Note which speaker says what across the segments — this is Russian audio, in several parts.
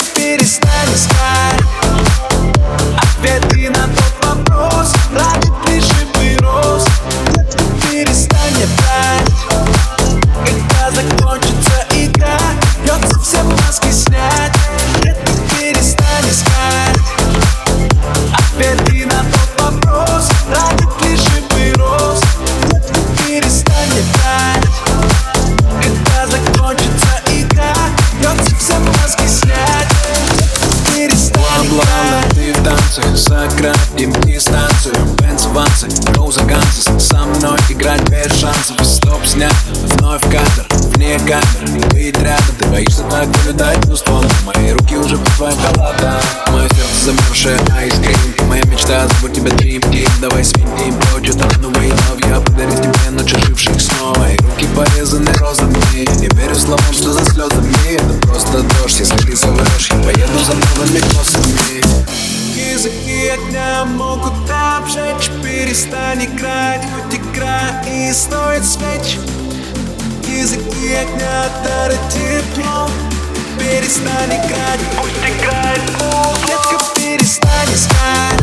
Speaker 1: перестань искать ответы на тот вопрос, ранит ли живый рост. Перестань мне брать, когда закончится игра, придется все маски снять. Перестань искать ответы на тот вопрос, ранит ли живый рост. Перестань мне брать, когда закончится игра, придется все маски снять. Перестань играть.
Speaker 2: Ты в танце, сократим дистанцию. Бензованцы, роузаганцы, со мной играть без шансов. Стоп снят, вновь кадр, вне камер. Быть рядом, ты боишься так наблюдать, но ствол. Мои руки уже под твоим халатом. Мое сердце замерзшее, айскрим. Моя мечта, зовут тебя Dream Team. Давай сменим прочь, это новый лав. Я подарю тебе ночь оживших снов. Мои руки порезаны розами. Не верю словам, что за слезами. Это просто дождь, если ты соврешь. Я поеду за новыми косами.
Speaker 1: Языки огня могут обжечь. Перестань играть, хоть игра и стоит свеч. Языки огня дарят тепло. Перестань играть, пусть играет музыка. Перестань искать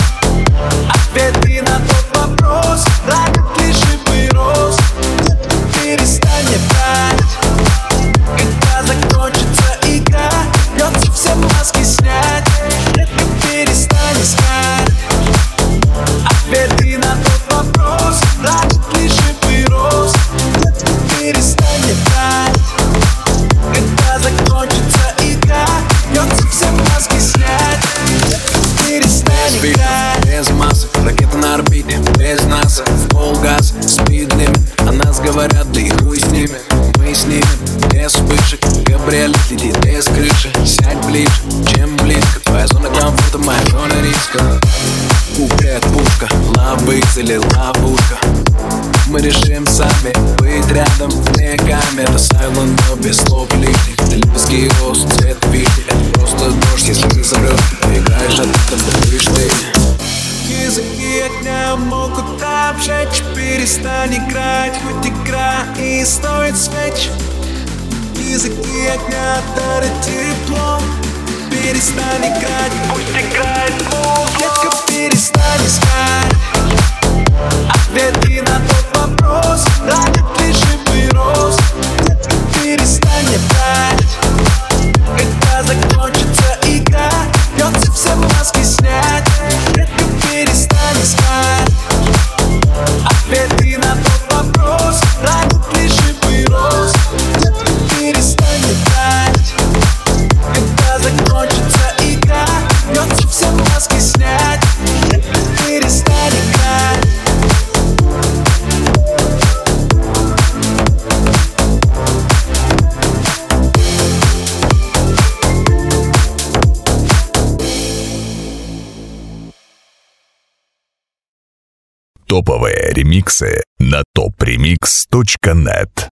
Speaker 1: ответы на тот вопрос, ранит ли живый рост. Перестань мне брать, когда закончится игра, придется все маски снять. Перестань искать ответы на тот вопрос, ранит ли живый рост. Перестань мне брать, когда закончится игра, придется все маски снять. Перестань играть.
Speaker 2: Без масок, ракета на орбите, без НАСА. В полгаза, спид-лимит, о нас говорят, да и хуй с ними. Мы снимем без вспышек, кабриолет летит без крыши. Сядь ближе, чем близко, твоя зона комфорта, моя зона риска. Куплет, пушка, лобык или ловушка. Мы решим сами, быть рядом вне камер. Это сайлент, но без слов лишних. Липецкий рост, цвет вишни. Это просто дождь, если ты соврешь. Ты играешь, а ты там будешь ты.
Speaker 1: Языки огня могут обжечь. Перестань играть, хоть игра и стоит свеч. Языки огня дарят тепло. Перестань играть, пусть играет музыка. Перестань искать ответы на тот вопрос, ранит ли живый рост. Перестань мне брать, когда закончится игра, придется все маски снять. Перестань искать ответы на тот вопрос, ранит ли живый рост. Перестань мне брать, когда закончится игра, придется все маски снять. Перестань играть.
Speaker 3: Топовые ремиксы на topremix.net.